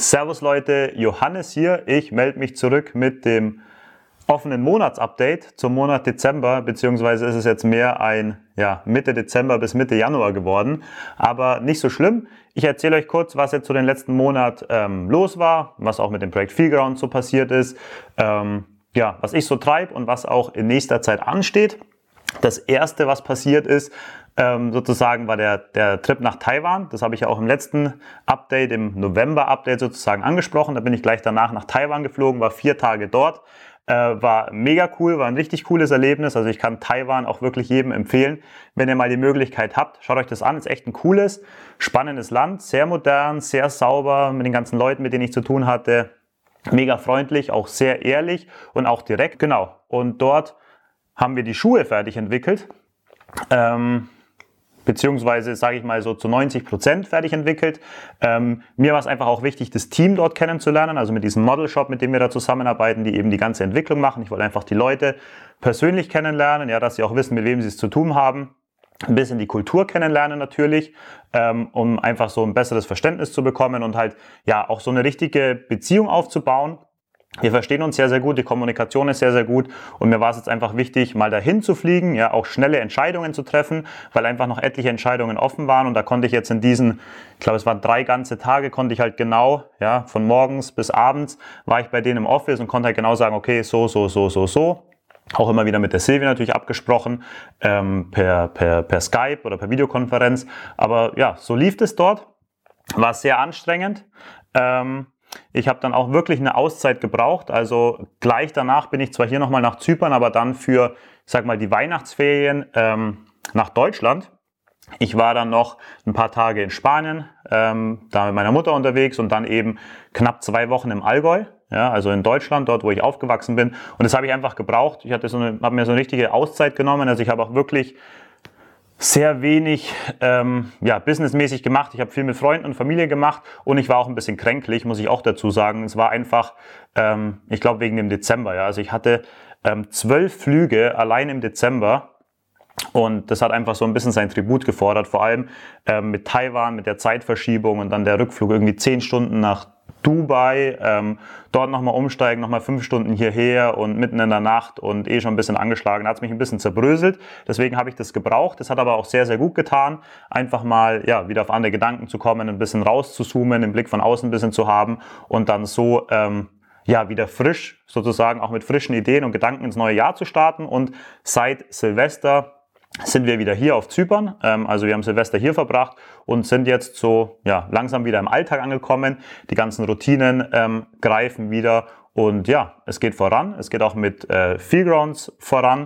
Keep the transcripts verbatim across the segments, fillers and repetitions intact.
Servus Leute, Johannes hier. Ich melde mich zurück mit dem offenen Monatsupdate zum Monat Dezember, beziehungsweise ist es jetzt mehr ein ja, Mitte Dezember bis Mitte Januar geworden, aber nicht so schlimm. Ich erzähle euch kurz, was jetzt so den letzten Monat ähm, los war, was auch mit dem Projekt Feelground so passiert ist, ähm, ja, was ich so treibe und was auch in nächster Zeit ansteht. Das erste, was passiert ist, ähm, sozusagen war der, der Trip nach Taiwan. Das habe ich ja auch im letzten Update, im November-Update sozusagen angesprochen. Da bin ich gleich danach nach Taiwan geflogen, war vier Tage dort. Äh, war mega cool, war ein richtig cooles Erlebnis. Also ich kann Taiwan auch wirklich jedem empfehlen, wenn ihr mal die Möglichkeit habt. Schaut euch das an, ist echt ein cooles, spannendes Land, sehr modern, sehr sauber, mit den ganzen Leuten, mit denen ich zu tun hatte. Mega freundlich, auch sehr ehrlich und auch direkt. Genau, und dort haben wir die Schuhe fertig entwickelt. Ähm, beziehungsweise, sage ich mal, so zu neunzig Prozent fertig entwickelt. Ähm, mir war es einfach auch wichtig, das Team dort kennenzulernen, also mit diesem Model Shop, mit dem wir da zusammenarbeiten, die eben die ganze Entwicklung machen. Ich wollte einfach die Leute persönlich kennenlernen, ja, dass sie auch wissen, mit wem sie es zu tun haben. Ein bisschen die Kultur kennenlernen natürlich, ähm, um einfach so ein besseres Verständnis zu bekommen und halt ja auch so eine richtige Beziehung aufzubauen. Wir verstehen uns sehr, sehr gut, die Kommunikation ist sehr, sehr gut und mir war es jetzt einfach wichtig, mal dahin zu fliegen, ja, auch schnelle Entscheidungen zu treffen, weil einfach noch etliche Entscheidungen offen waren und da konnte ich jetzt in diesen, ich glaube es waren drei ganze Tage, konnte ich halt genau, ja, von morgens bis abends war ich bei denen im Office und konnte halt genau sagen, okay, so, so, so, so, so. Auch immer wieder mit der Silvia natürlich abgesprochen, ähm, per, per, per Skype oder per Videokonferenz, aber ja, so lief es dort, war sehr anstrengend. Ähm, Ich habe dann auch wirklich eine Auszeit gebraucht, also gleich danach bin ich zwar hier nochmal nach Zypern, aber dann für, ich sag mal, die Weihnachtsferien ähm, nach Deutschland. Ich war dann noch ein paar Tage in Spanien, ähm, da mit meiner Mutter unterwegs und dann eben knapp zwei Wochen im Allgäu, ja, also in Deutschland, dort wo ich aufgewachsen bin. Und das habe ich einfach gebraucht. Ich hatte so eine, habe mir so eine richtige Auszeit genommen, also ich habe auch wirklich sehr wenig ähm, ja, businessmäßig gemacht. Ich habe viel mit Freunden und Familie gemacht und ich war auch ein bisschen kränklich, muss ich auch dazu sagen. Es war einfach, ähm, ich glaube wegen dem Dezember. Ja. Also ich hatte ähm, zwölf Flüge allein im Dezember und das hat einfach so ein bisschen sein Tribut gefordert. Vor allem ähm, mit Taiwan, mit der Zeitverschiebung und dann der Rückflug irgendwie zehn Stunden nach Dubai, ähm, dort nochmal umsteigen, nochmal fünf Stunden hierher und mitten in der Nacht und eh schon ein bisschen angeschlagen, da hat es mich ein bisschen zerbröselt, deswegen habe ich das gebraucht, das hat aber auch sehr, sehr gut getan, einfach mal ja wieder auf andere Gedanken zu kommen, ein bisschen rauszuzoomen, den Blick von außen ein bisschen zu haben und dann so ähm, ja wieder frisch, sozusagen auch mit frischen Ideen und Gedanken ins neue Jahr zu starten und seit Silvester sind wir wieder hier auf Zypern, also wir haben Silvester hier verbracht und sind jetzt so ja langsam wieder im Alltag angekommen. Die ganzen Routinen ähm, greifen wieder und ja, es geht voran. Es geht auch mit äh, Feelgrounds voran.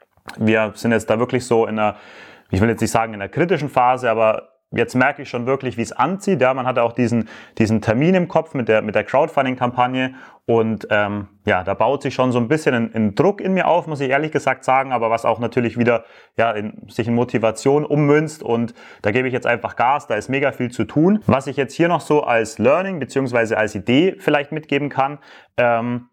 Wir sind jetzt da wirklich so in einer, ich will jetzt nicht sagen in einer kritischen Phase, aber jetzt merke ich schon wirklich, wie es anzieht. Ja, man hatte auch diesen, diesen Termin im Kopf mit der, mit der Crowdfunding-Kampagne und ähm, ja, da baut sich schon so ein bisschen ein, ein Druck in mir auf, muss ich ehrlich gesagt sagen, aber was auch natürlich wieder ja, in, sich in Motivation ummünzt und da gebe ich jetzt einfach Gas, da ist mega viel zu tun. Was ich jetzt hier noch so als Learning beziehungsweise als Idee vielleicht mitgeben kann, ähm,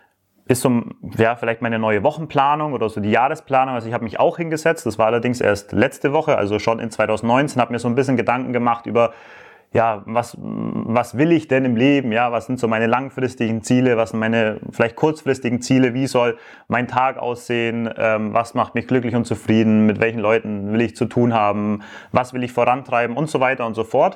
ist so, ja, vielleicht meine neue Wochenplanung oder so die Jahresplanung. Also ich habe mich auch hingesetzt, das war allerdings erst letzte Woche, also schon in zwanzig neunzehn, habe mir so ein bisschen Gedanken gemacht über, ja, was, was will ich denn im Leben, ja, was sind so meine langfristigen Ziele, was sind meine vielleicht kurzfristigen Ziele, wie soll mein Tag aussehen, ähm, was macht mich glücklich und zufrieden, mit welchen Leuten will ich zu tun haben, was will ich vorantreiben und so weiter und so fort.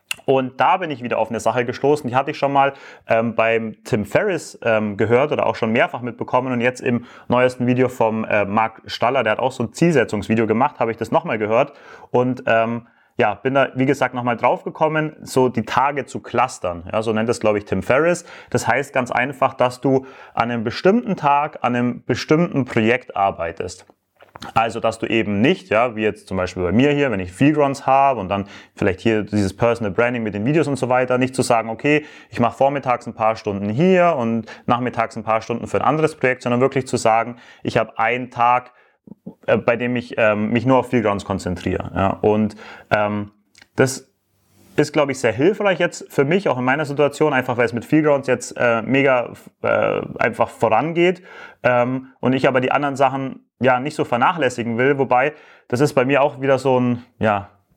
Und da bin ich wieder auf eine Sache gestoßen, die hatte ich schon mal ähm, beim Tim Ferriss ähm, gehört oder auch schon mehrfach mitbekommen und jetzt im neuesten Video vom äh, Mark Staller, der hat auch so ein Zielsetzungsvideo gemacht, habe ich das nochmal gehört und ähm, ja, bin da, wie gesagt, nochmal drauf gekommen, so die Tage zu clustern. Ja, so nennt das, glaube ich, Tim Ferriss. Das heißt ganz einfach, dass du an einem bestimmten Tag, an einem bestimmten Projekt arbeitest. Also, dass du eben nicht, ja, wie jetzt zum Beispiel bei mir hier, wenn ich Feelgrounds habe und dann vielleicht hier dieses Personal Branding mit den Videos und so weiter, nicht zu sagen, okay, ich mache vormittags ein paar Stunden hier und nachmittags ein paar Stunden für ein anderes Projekt, sondern wirklich zu sagen, ich habe einen Tag, äh, bei dem ich ähm, mich nur auf Feelgrounds konzentriere. Ja, und ähm, das ist, glaube ich, sehr hilfreich jetzt für mich, auch in meiner Situation, einfach weil es mit Feelgrounds jetzt äh, mega äh, einfach vorangeht ähm, und ich aber die anderen Sachen ja nicht so vernachlässigen will, wobei das ist bei mir auch wieder so ein, ja,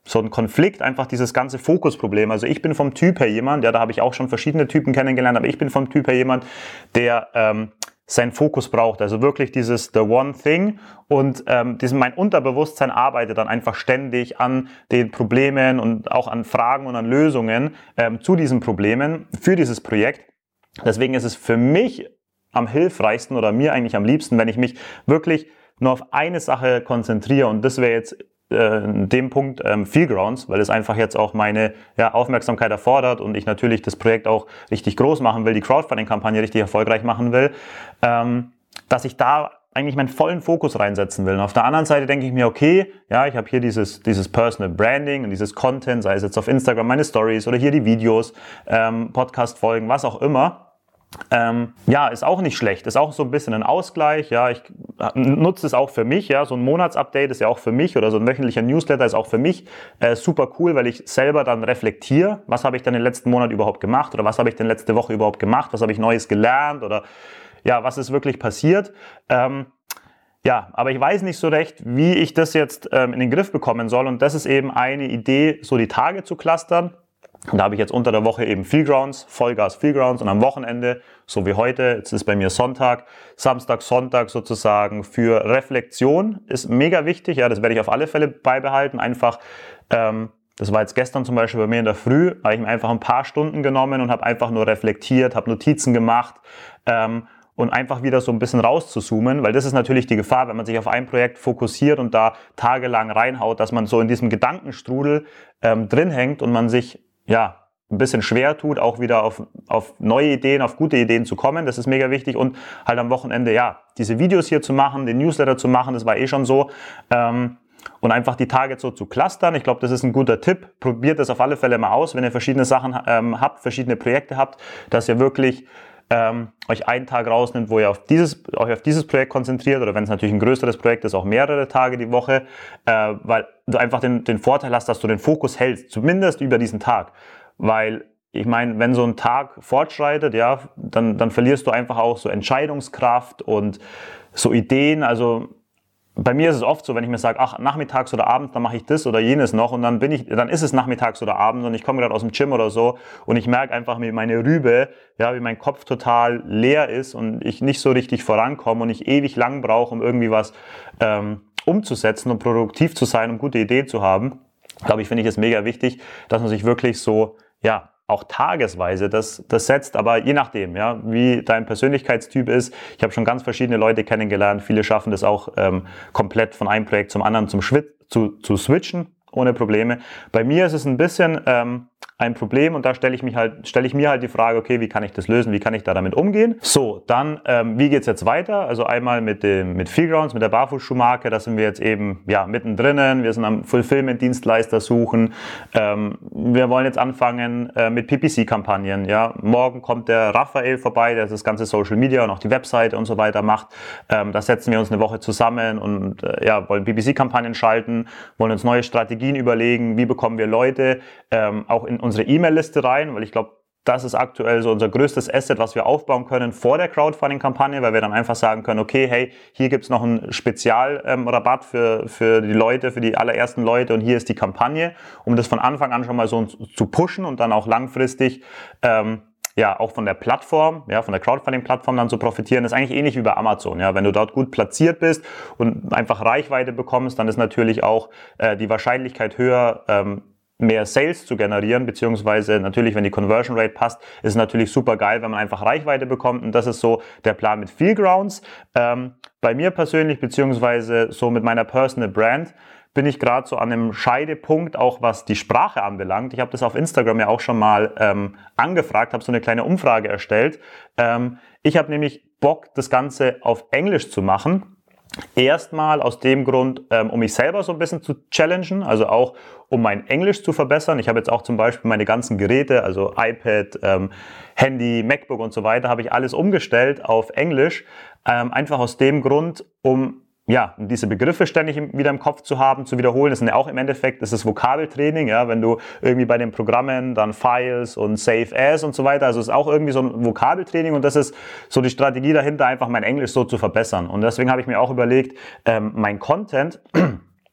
so ein Konflikt, einfach dieses ganze Fokusproblem. Also ich bin vom Typ her jemand, ja, da habe ich auch schon verschiedene Typen kennengelernt, aber ich bin vom Typ her jemand, der ähm, seinen Fokus braucht. Also wirklich dieses The One Thing und ähm, diesen, mein Unterbewusstsein arbeitet dann einfach ständig an den Problemen und auch an Fragen und an Lösungen ähm, zu diesen Problemen für dieses Projekt. Deswegen ist es für mich am hilfreichsten oder mir eigentlich am liebsten, wenn ich mich wirklich nur auf eine Sache konzentriere und das wäre jetzt äh, in dem Punkt ähm, Feelgrounds, weil es einfach jetzt auch meine ja, Aufmerksamkeit erfordert und ich natürlich das Projekt auch richtig groß machen will, die Crowdfunding-Kampagne richtig erfolgreich machen will, ähm, dass ich da eigentlich meinen vollen Fokus reinsetzen will. Und auf der anderen Seite denke ich mir, okay, ja, ich habe hier dieses, dieses Personal Branding und dieses Content, sei es jetzt auf Instagram meine Stories oder hier die Videos, ähm, Podcast-Folgen, was auch immer. Ähm, ja, ist auch nicht schlecht, ist auch so ein bisschen ein Ausgleich, ja, ich nutze es auch für mich, ja, so ein Monatsupdate ist ja auch für mich oder so ein wöchentlicher Newsletter ist auch für mich äh, super cool, weil ich selber dann reflektiere, was habe ich denn den letzten Monat überhaupt gemacht oder was habe ich denn letzte Woche überhaupt gemacht, was habe ich Neues gelernt oder ja, was ist wirklich passiert. Ähm, ja, aber ich weiß nicht so recht, wie ich das jetzt ähm, in den Griff bekommen soll und das ist eben eine Idee, so die Tage zu clustern. Und da habe ich jetzt unter der Woche eben Feelgrounds, Vollgas Feelgrounds und am Wochenende, so wie heute, jetzt ist bei mir Sonntag, Samstag, Sonntag sozusagen für Reflexion ist mega wichtig, ja, das werde ich auf alle Fälle beibehalten, einfach, ähm, das war jetzt gestern zum Beispiel bei mir in der Früh, habe ich mir einfach ein paar Stunden genommen und habe einfach nur reflektiert, habe Notizen gemacht, ähm, und einfach wieder so ein bisschen rauszuzoomen, weil das ist natürlich die Gefahr, wenn man sich auf ein Projekt fokussiert und da tagelang reinhaut, dass man so in diesem Gedankenstrudel ähm, drin hängt und man sich ja, ein bisschen schwer tut, auch wieder auf, auf neue Ideen, auf gute Ideen zu kommen. Das ist mega wichtig und halt am Wochenende, ja, diese Videos hier zu machen, den Newsletter zu machen, das war eh schon so. Ähm, und einfach die Targets so zu clustern. Ich glaube, das ist ein guter Tipp. Probiert das auf alle Fälle mal aus, wenn ihr verschiedene Sachen ähm, habt, verschiedene Projekte habt, dass ihr wirklich ähm, euch einen Tag rausnimmt, wo ihr auf dieses, euch auf dieses Projekt konzentriert oder wenn es natürlich ein größeres Projekt ist, auch mehrere Tage die Woche, äh, weil du einfach den, den Vorteil hast, dass du den Fokus hältst, zumindest über diesen Tag, weil ich meine, wenn so ein Tag fortschreitet, ja, dann, dann verlierst du einfach auch so Entscheidungskraft und so Ideen, also bei mir ist es oft so, wenn ich mir sage, ach, nachmittags oder abends, dann mache ich das oder jenes noch und dann bin ich, dann ist es nachmittags oder abends und ich komme gerade aus dem Gym oder so und ich merke einfach, wie meine Rübe, ja, wie mein Kopf total leer ist und ich nicht so richtig vorankomme und ich ewig lang brauche, um irgendwie was ähm, umzusetzen und produktiv zu sein, um gute Ideen zu haben. Glaube ich, finde ich es mega wichtig, dass man sich wirklich so, ja, auch tagesweise das, das setzt, aber je nachdem, ja, wie dein Persönlichkeitstyp ist. Ich habe schon ganz verschiedene Leute kennengelernt. Viele schaffen das auch ähm, komplett von einem Projekt zum anderen zum Schwit- zu, zu switchen, ohne Probleme. Bei mir ist es ein bisschen ähm, ein Problem und da stelle ich mich halt, stelle ich mir halt die Frage, okay, wie kann ich das lösen, wie kann ich da damit umgehen? So, dann, ähm, wie geht's jetzt weiter? Also einmal mit dem, mit Feelgrounds, mit der Barfußschuhmarke, da sind wir jetzt eben, ja, mittendrin. Wir sind am Fulfillment-Dienstleister suchen. Ähm, wir wollen jetzt anfangen äh, mit P P C-Kampagnen, ja. Morgen kommt der Raphael vorbei, der das ganze Social Media und auch die Webseite und so weiter macht. Ähm, da setzen wir uns eine Woche zusammen und, äh, ja, wollen P P C-Kampagnen schalten, wollen uns neue Strategien überlegen, wie bekommen wir Leute ähm, auch in unsere E-Mail-Liste rein, weil ich glaube, das ist aktuell so unser größtes Asset, was wir aufbauen können vor der Crowdfunding-Kampagne, weil wir dann einfach sagen können, okay, hey, hier gibt's noch einen Spezialrabatt ähm, für, für die Leute, für die allerersten Leute und hier ist die Kampagne, um das von Anfang an schon mal so zu pushen und dann auch langfristig ähm, ja, auch von der Plattform, ja, von der Crowdfunding-Plattform dann zu profitieren, ist eigentlich ähnlich wie bei Amazon, ja. Wenn du dort gut platziert bist und einfach Reichweite bekommst, dann ist natürlich auch äh, die Wahrscheinlichkeit höher, ähm, mehr Sales zu generieren, beziehungsweise natürlich, wenn die Conversion Rate passt, ist es natürlich super geil, wenn man einfach Reichweite bekommt und das ist so der Plan mit Feelgrounds. Ähm, bei mir persönlich, beziehungsweise so mit meiner Personal Brand, bin ich gerade so an einem Scheidepunkt, auch was die Sprache anbelangt. Ich habe das auf Instagram ja auch schon mal ähm, angefragt, habe so eine kleine Umfrage erstellt. Ähm, ich habe nämlich Bock, das Ganze auf Englisch zu machen. Erstmal aus dem Grund, ähm, um mich selber so ein bisschen zu challengen, also auch um mein Englisch zu verbessern. Ich habe jetzt auch zum Beispiel meine ganzen Geräte, also iPad, ähm, Handy, MacBook und so weiter, habe ich alles umgestellt auf Englisch. Ähm, einfach aus dem Grund, um ja, diese Begriffe ständig wieder im Kopf zu haben, zu wiederholen. Das sind ja auch im Endeffekt, das ist Vokabeltraining, ja, wenn du irgendwie bei den Programmen dann Files und Save As und so weiter, also es ist auch irgendwie so ein Vokabeltraining und das ist so die Strategie dahinter, einfach mein Englisch so zu verbessern. Und deswegen habe ich mir auch überlegt, ähm, mein Content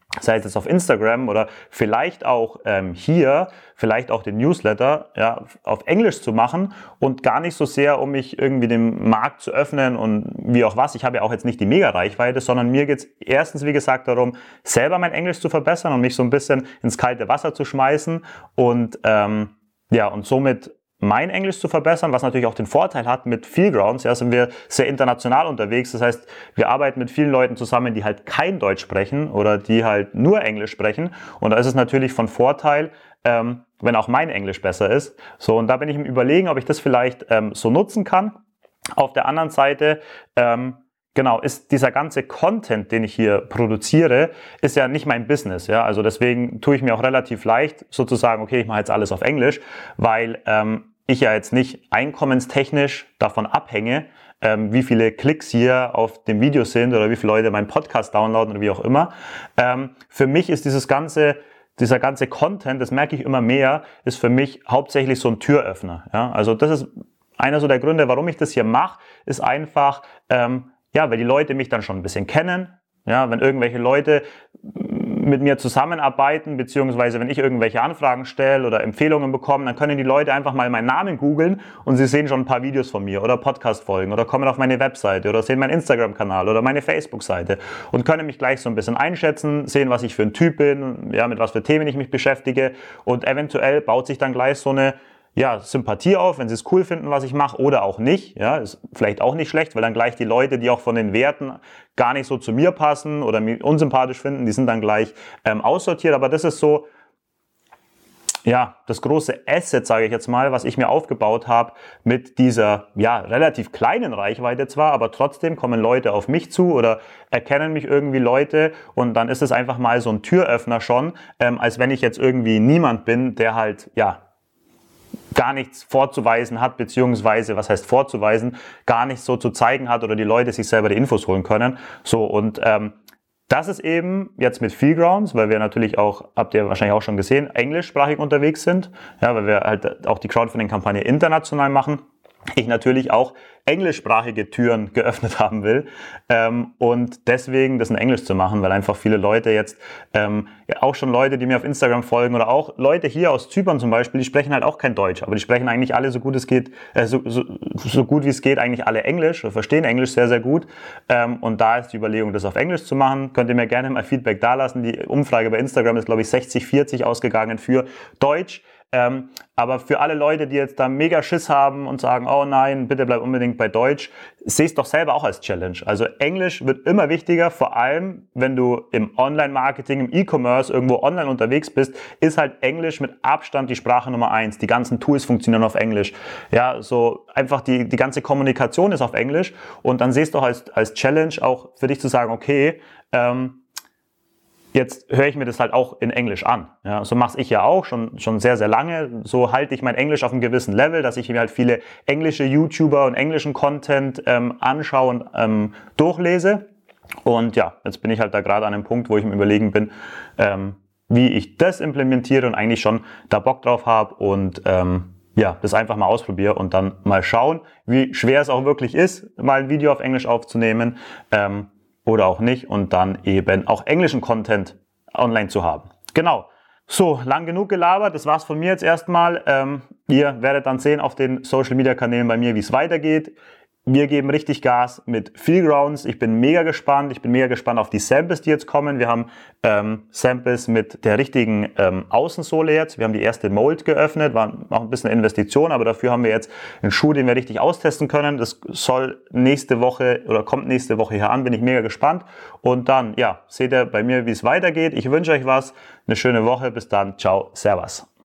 sei es jetzt auf Instagram oder vielleicht auch ähm, hier, vielleicht auch den Newsletter, ja, auf Englisch zu machen und gar nicht so sehr, um mich irgendwie dem Markt zu öffnen und wie auch was. Ich habe ja auch jetzt nicht die Mega-Reichweite, sondern mir geht es erstens, wie gesagt, darum, selber mein Englisch zu verbessern und mich so ein bisschen ins kalte Wasser zu schmeißen und ähm, ja, und somit mein Englisch zu verbessern, was natürlich auch den Vorteil hat, mit Fieldgrounds, ja, sind wir sehr international unterwegs. Das heißt, wir arbeiten mit vielen Leuten zusammen, die halt kein Deutsch sprechen oder die halt nur Englisch sprechen. Und da ist es natürlich von Vorteil, ähm, wenn auch mein Englisch besser ist. So, und da bin ich im Überlegen, ob ich das vielleicht ähm, so nutzen kann. Auf der anderen Seite, ähm, Genau, ist dieser ganze Content, den ich hier produziere, ist ja nicht mein Business. Ja? Also deswegen tue ich mir auch relativ leicht, sozusagen, okay, ich mache jetzt alles auf Englisch, weil ähm, ich ja jetzt nicht einkommenstechnisch davon abhänge, ähm, wie viele Klicks hier auf dem Video sind oder wie viele Leute meinen Podcast downloaden oder wie auch immer. Ähm, für mich ist dieses ganze Dieser ganze Content, das merke ich immer mehr, ist für mich hauptsächlich so ein Türöffner. Ja? Also das ist einer so der Gründe, warum ich das hier mache, ist einfach, ähm, ja, weil die Leute mich dann schon ein bisschen kennen. Ja, wenn irgendwelche Leute mit mir zusammenarbeiten, beziehungsweise wenn ich irgendwelche Anfragen stelle oder Empfehlungen bekomme, dann können die Leute einfach mal meinen Namen googeln und sie sehen schon ein paar Videos von mir oder Podcast-Folgen oder kommen auf meine Webseite oder sehen meinen Instagram-Kanal oder meine Facebook-Seite und können mich gleich so ein bisschen einschätzen, sehen, was ich für ein Typ bin, ja, mit was für Themen ich mich beschäftige und eventuell baut sich dann gleich so eine ja, Sympathie auf, wenn sie es cool finden, was ich mache oder auch nicht. Ja, ist vielleicht auch nicht schlecht, weil dann gleich die Leute, die auch von den Werten gar nicht so zu mir passen oder mich unsympathisch finden, die sind dann gleich ähm, aussortiert. Aber das ist so, ja, das große Asset, sage ich jetzt mal, was ich mir aufgebaut habe mit dieser, ja, relativ kleinen Reichweite zwar, aber trotzdem kommen Leute auf mich zu oder erkennen mich irgendwie Leute und dann ist es einfach mal so ein Türöffner schon, ähm, als wenn ich jetzt irgendwie niemand bin, der halt, ja, gar nichts vorzuweisen hat, beziehungsweise, was heißt vorzuweisen, gar nichts so zu zeigen hat oder die Leute sich selber die Infos holen können. So, und ähm, das ist eben jetzt mit Fieldgrounds, weil wir natürlich auch, habt ihr wahrscheinlich auch schon gesehen, englischsprachig unterwegs sind, ja, weil wir halt auch die Crowdfunding-Kampagne international machen. Ich natürlich auch englischsprachige Türen geöffnet haben will ähm, und deswegen das in Englisch zu machen, weil einfach viele Leute jetzt, ähm, ja, auch schon Leute, die mir auf Instagram folgen oder auch Leute hier aus Zypern zum Beispiel, die sprechen halt auch kein Deutsch, aber die sprechen eigentlich alle so gut es geht, äh, so, so, so gut wie es geht eigentlich alle Englisch oder verstehen Englisch sehr, sehr gut ähm, und da ist die Überlegung, das auf Englisch zu machen. Könnt ihr mir gerne mal Feedback dalassen. Die Umfrage bei Instagram ist, glaube ich, sechzig vierzig ausgegangen für Deutsch. Ähm, aber für alle Leute, die jetzt da mega Schiss haben und sagen, oh nein, bitte bleib unbedingt bei Deutsch, seh es doch selber auch als Challenge. Also Englisch wird immer wichtiger, vor allem wenn du im Online-Marketing, im E-Commerce irgendwo online unterwegs bist, ist halt Englisch mit Abstand die Sprache Nummer eins. Die ganzen Tools funktionieren auf Englisch. Ja, so einfach die, die ganze Kommunikation ist auf Englisch und dann sehst du als, als Challenge auch für dich zu sagen, okay, ähm, jetzt höre ich mir das halt auch in Englisch an. Ja, so mache ich ja auch schon, schon sehr, sehr lange. So halte ich mein Englisch auf einem gewissen Level, dass ich mir halt viele englische YouTuber und englischen Content ähm, anschaue und ähm, durchlese. Und ja, jetzt bin ich halt da gerade an einem Punkt, wo ich im Überlegen bin, ähm, wie ich das implementiere und eigentlich schon da Bock drauf habe und ähm, ja, das einfach mal ausprobiere und dann mal schauen, wie schwer es auch wirklich ist, mal ein Video auf Englisch aufzunehmen. Ähm, oder auch nicht und dann eben auch englischen Content online zu haben. Genau. So, lang genug gelabert. Das war's von mir jetzt erstmal. Ähm, ihr werdet dann sehen auf den Social Media Kanälen bei mir, wie es weitergeht. Wir geben richtig Gas mit Fieldgrounds. Ich bin mega gespannt. Ich bin mega gespannt auf die Samples, die jetzt kommen. Wir haben ähm, Samples mit der richtigen ähm, Außensohle jetzt. Wir haben die erste Mold geöffnet. War auch ein bisschen Investition, aber dafür haben wir jetzt einen Schuh, den wir richtig austesten können. Das soll nächste Woche oder kommt nächste Woche hier an. Bin ich mega gespannt. Und dann, ja, seht ihr bei mir, wie es weitergeht. Ich wünsche euch was. Eine schöne Woche. Bis dann. Ciao. Servus.